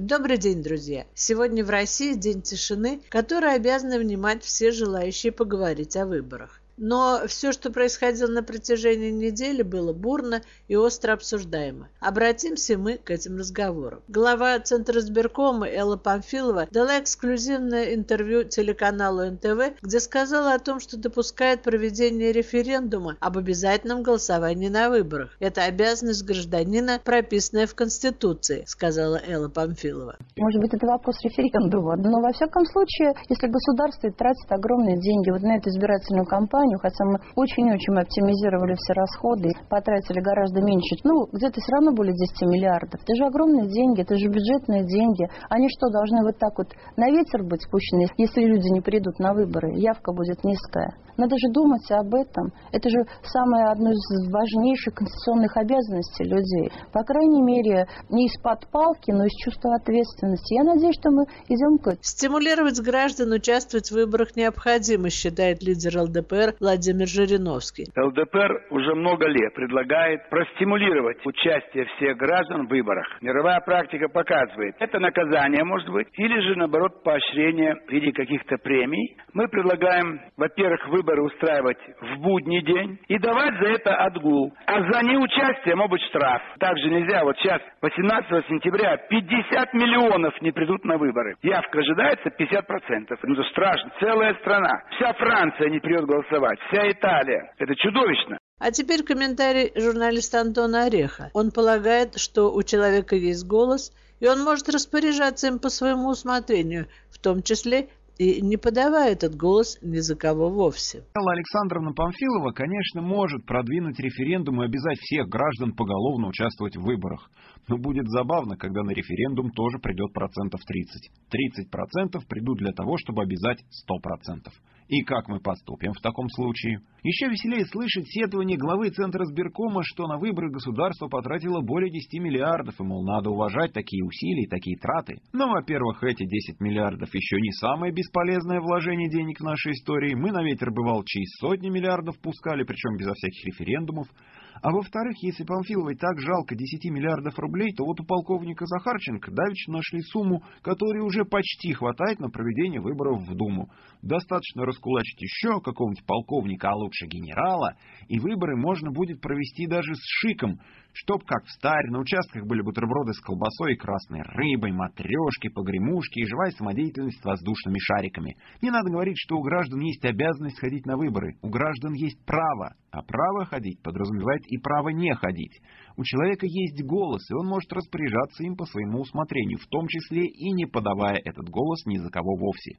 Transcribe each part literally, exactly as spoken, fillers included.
Добрый день, друзья! Сегодня в России день тишины, который обязаны внимать все желающие поговорить о выборах. Но все, что происходило на протяжении недели, было бурно и остро обсуждаемо. Обратимся мы к этим разговорам. Глава Центра избиркома Элла Памфилова дала эксклюзивное интервью телеканалу эн тэ вэ, где сказала о том, что допускает проведение референдума об обязательном голосовании на выборах. Это обязанность гражданина, прописанная в Конституции, сказала Элла Памфилова. Может быть, это вопрос референдума, но во всяком случае, если государство тратит огромные деньги вот на эту избирательную кампанию, хотя мы очень-очень оптимизировали все расходы, потратили гораздо меньше, ну, где-то все равно более десяти миллиардов. Это же огромные деньги, это же бюджетные деньги. Они что, должны вот так вот на ветер быть спущены, если люди не придут на выборы? Явка будет низкая. Надо же думать об этом. Это же самое одно из важнейших конституционных обязанностей людей. По крайней мере, не из-под палки, но из чувства ответственности. Я надеюсь, что мы идем к этому. Стимулировать граждан участвовать в выборах необходимо, считает лидер эл дэ пэ эр Владимир Жириновский. эл дэ пэ эр уже много лет предлагает простимулировать участие всех граждан в выборах. Мировая практика показывает, это наказание может быть, или же, наоборот, поощрение в виде каких-то премий. Мы предлагаем, во-первых, выборы устраивать в будний день и давать за это отгул. А за неучастие может быть штраф. Также нельзя, вот сейчас, восемнадцатого сентября, пятьдесят миллионов не придут на выборы. Явка ожидается пятьдесят процентов. Ну, это страшно. Целая страна. Вся Франция не придет голосовать. Вся Италия. Это чудовищно. А теперь комментарий журналиста Антона Ореха. Он полагает, что у человека есть голос, и он может распоряжаться им по своему усмотрению, в том числе и не подавая этот голос ни за кого вовсе. Элла Александровна Памфилова, конечно, может продвинуть референдум и обязать всех граждан поголовно участвовать в выборах. Но будет забавно, когда на референдум тоже придет процентов тридцать. тридцать процентов придут для того, чтобы обязать сто процентов. И как мы поступим в таком случае? Еще веселее слышать сетование главы Центра избиркома, что на выборы государство потратило более десяти миллиардов, и, мол, надо уважать такие усилия и такие траты. Но, во-первых, эти десять миллиардов еще не самое бесполезное вложение денег в нашей истории. Мы на ветер бывалчи сотни миллиардов пускали, причем безо всяких референдумов. А во-вторых, если Памфиловой так жалко десяти миллиардов рублей, то вот у полковника Захарченко давеча нашли сумму, которой уже почти хватает на проведение выборов в Думу. Достаточно раскулачить еще какого-нибудь полковника, а лучше генерала, и выборы можно будет провести даже с шиком, чтоб, как в старе, на участках были бутерброды с колбасой и красной рыбой, матрешки, погремушки и живая самодеятельность с воздушными шариками. Не надо говорить, что у граждан есть обязанность ходить на выборы. У граждан есть право. А право ходить подразумевает и право не ходить. У человека есть голос, и он может распоряжаться им по своему усмотрению, в том числе и не подавая этот голос ни за кого вовсе.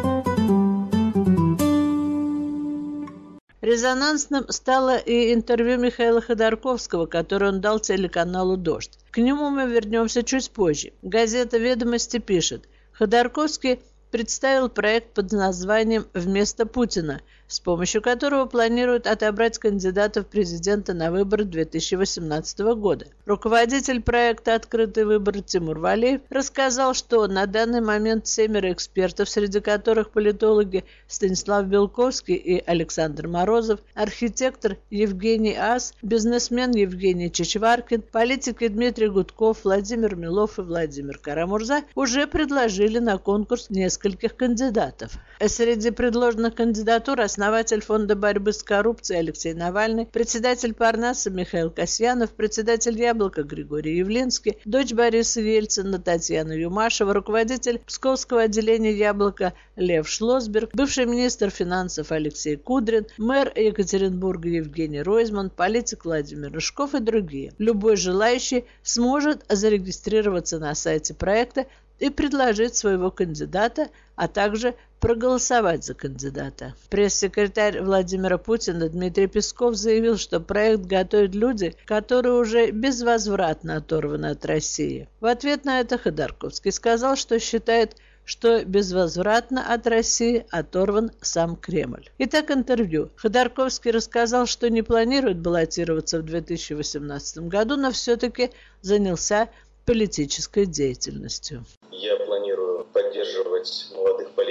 Резонансным стало и интервью Михаила Ходорковского, которое он дал телеканалу «Дождь». К нему мы вернемся чуть позже. Газета «Ведомости» пишет: Ходорковский представил проект под названием «Вместо Путина», с помощью которого планируют отобрать кандидатов в президенты на выборы две тысячи восемнадцатого года. Руководитель проекта «Открытый выбор» Тимур Валеев рассказал, что на данный момент семеро экспертов, среди которых политологи Станислав Белковский и Александр Морозов, архитектор Евгений Ас, бизнесмен Евгений Чичваркин, политики Дмитрий Гудков, Владимир Милов и Владимир Карамурза, уже предложили на конкурс нескольких кандидатов. Среди предложенных кандидатур основатель Фонда борьбы с коррупцией Алексей Навальный, председатель Парнаса Михаил Касьянов, председатель Яблока Григорий Явлинский, дочь Бориса Ельцина Татьяна Юмашева, руководитель Псковского отделения Яблока Лев Шлосберг, бывший министр финансов Алексей Кудрин, мэр Екатеринбурга Евгений Ройзман, политик Владимир Рыжков и другие. Любой желающий сможет зарегистрироваться на сайте проекта и предложить своего кандидата, а также проголосовать за кандидата. Пресс-секретарь Владимира Путина Дмитрий Песков заявил, что проект готовят люди, которые уже безвозвратно оторваны от России. В ответ на это Ходорковский сказал, что считает, что безвозвратно от России оторван сам Кремль. Итак, интервью. Ходорковский рассказал, что не планирует баллотироваться в две тысячи восемнадцатом году, но все-таки занялся политической деятельностью. Я планирую поддерживать молодых политиков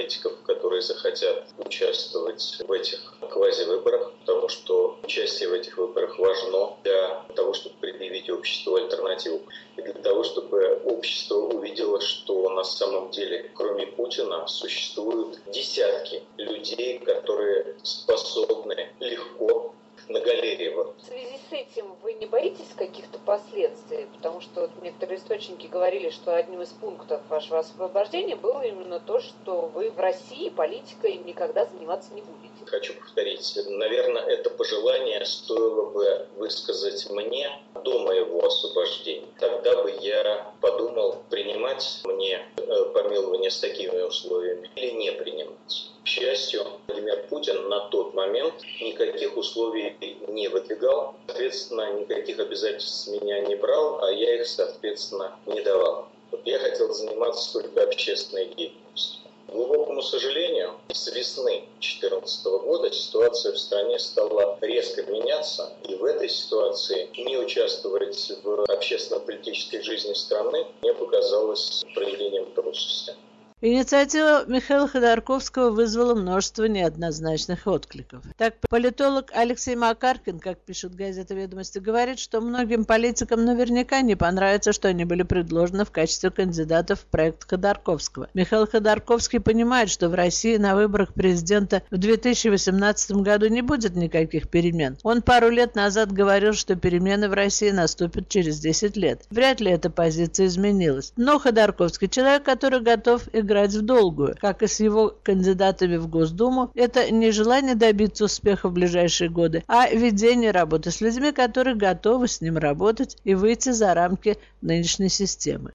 политиков, которые захотят участвовать в этих квазивыборах, потому что участие в этих выборах важно для того, чтобы предъявить обществу альтернативу. И для того, чтобы общество увидело, что на самом деле, кроме Путина, существуют десятки людей, которые способны легко на галерее. Вот. В связи с этим вы не боитесь каких-то последствий? Потому что вот некоторые источники говорили, что одним из пунктов вашего освобождения было именно то, что вы в России политикой никогда заниматься не будете. Хочу повторить, наверное, это пожелание стоило бы высказать мне до моего освобождения. Тогда бы я подумал, принимать мне помилование с такими условиями или не принимать. К счастью, Владимир Путин на тот момент никаких условий не выдвигал, соответственно, никаких обязательств с меня не брал, а я их, соответственно, не давал. Вот я хотел заниматься только общественной деятельностью. К глубокому сожалению, с весны две тысячи четырнадцатого года ситуация в стране стала резко меняться, и в этой ситуации не участвовать в общественно-политической жизни страны мне показалось проявлением трусости. Инициатива Михаила Ходорковского вызвала множество неоднозначных откликов. Так, политолог Алексей Макаркин, как пишет газета «Ведомости», говорит, что многим политикам наверняка не понравится, что они были предложены в качестве кандидатов в проект Ходорковского. Михаил Ходорковский понимает, что в России на выборах президента в две тысячи восемнадцатом году не будет никаких перемен. Он пару лет назад говорил, что перемены в России наступят через десять лет. Вряд ли эта позиция изменилась. Но Ходорковский человек, который готов играть в долгую, как и с его кандидатами в Госдуму, это не желание добиться успеха в ближайшие годы, а ведение работы с людьми, которые готовы с ним работать и выйти за рамки нынешней системы.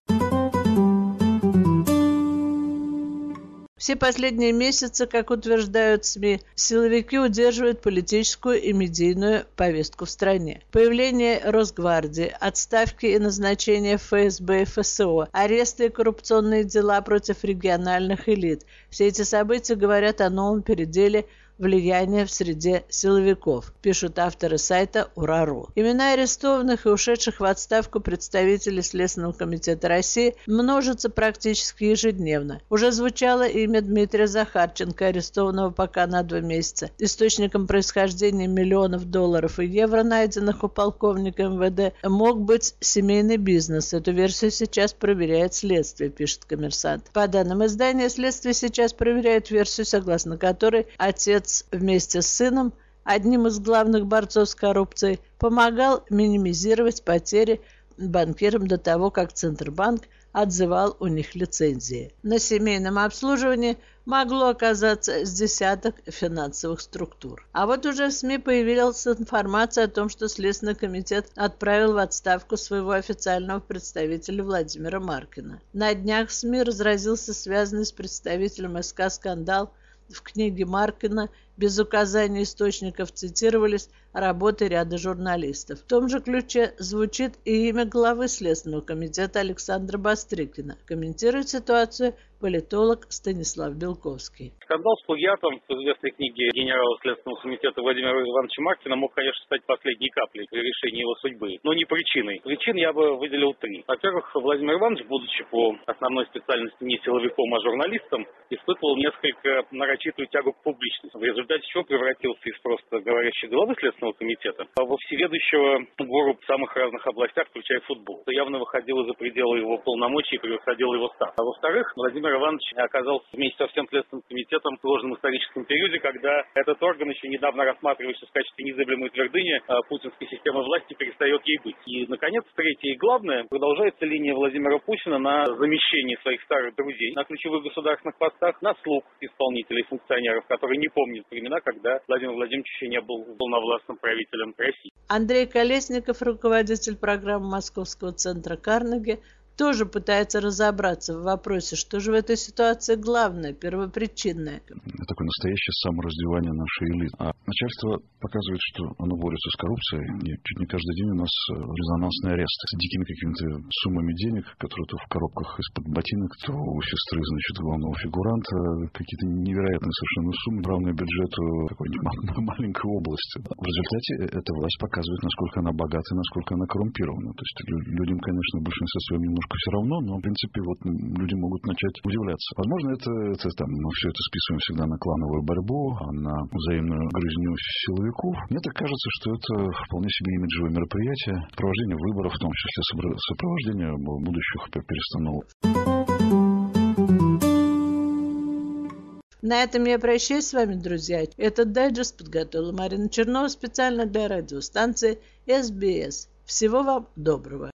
Все последние месяцы, как утверждают СМИ, силовики удерживают политическую и медийную повестку в стране. Появление Росгвардии, отставки и назначения в ФСБ и ФСО, аресты и коррупционные дела против региональных элит. Все эти события говорят о новом переделе влияния в среде силовиков, пишут авторы сайта Ура.ру. Имена арестованных и ушедших в отставку представителей Следственного комитета России множатся практически ежедневно. Уже звучало имя Дмитрия Захарченко, арестованного пока на два месяца. Источником происхождения миллионов долларов и евро, найденных у полковника эм вэ дэ, мог быть семейный бизнес. Эту версию сейчас проверяет следствие, пишет «Коммерсант». По данным издания, следствие сейчас проверяет версию, согласно которой отец вместе с сыном, одним из главных борцов с коррупцией, помогал минимизировать потери банкирам до того, как Центробанк отзывал у них лицензии. На семейном обслуживании могло оказаться с десяток финансовых структур. А вот уже в СМИ появилась информация о том, что Следственный комитет отправил в отставку своего официального представителя Владимира Маркина. На днях в СМИ разразился связанный с представителем эс ка скандал. В книге Маркина без указания источников цитировались работы ряда журналистов. В том же ключе звучит и имя главы Следственного комитета Александра Бастрыкина. Комментирует ситуацию политолог Станислав Белковский. Скандал с плагиатом в известной книге генерала Следственного комитета Владимира Ивановича Маркина мог, конечно, стать последней каплей при решении его судьбы, но не причиной. Причин я бы выделил три. Во-первых, Владимир Иванович, будучи по основной специальности не силовиком, а журналистом, испытывал несколько нарочитую тягу к публичности, в результате чего превратился из просто говорящей главы Следственного комитета во всеведущего гуру в самых разных областях, включая футбол. Это явно выходило за пределы его полномочий и превосходило его статус. А во-вторых, Владимир Иванович оказался вместе со всем Следственным комитетом в сложном историческом периоде, когда этот орган, еще недавно рассматривался в качестве незыблемой твердыни путинской системы власти, перестает ей быть. И, наконец, третье и главное, продолжается линия Владимира Путина на замещение своих старых друзей на ключевых государственных постах, на слуг исполнителей и функционеров, которые не помнят времена, когда Владимир Владимирович еще не был полновластным правителем России. Андрей Колесников, руководитель программы Московского центра Карнеги, тоже пытается разобраться в вопросе, что же в этой ситуации главное, первопричинное. Такое настоящее самораздевание нашей элиты. А начальство показывает, что оно борется с коррупцией. И чуть не каждый день у нас резонансные аресты с дикими какими-то суммами денег, которые то в коробках из-под ботинок, то у сестры, значит, главного фигуранта. Какие-то невероятные совершенно суммы, равные бюджету какой-нибудь маленькой области. В результате эта власть показывает, насколько она богата и насколько она коррумпирована. То есть людям, конечно, в большинстве своем немножко немножко все равно, но, в принципе, вот люди могут начать удивляться. Возможно, это, это там, мы все это списываем всегда на клановую борьбу, на взаимную грызню силовиков. Мне так кажется, что это вполне себе имиджевое мероприятие, провождение выборов, в том числе сопровождение будущих перестановок. На этом я прощаюсь с вами, друзья. Этот дайджест подготовила Марина Чернова специально для радиостанции эс би эс. Всего вам доброго.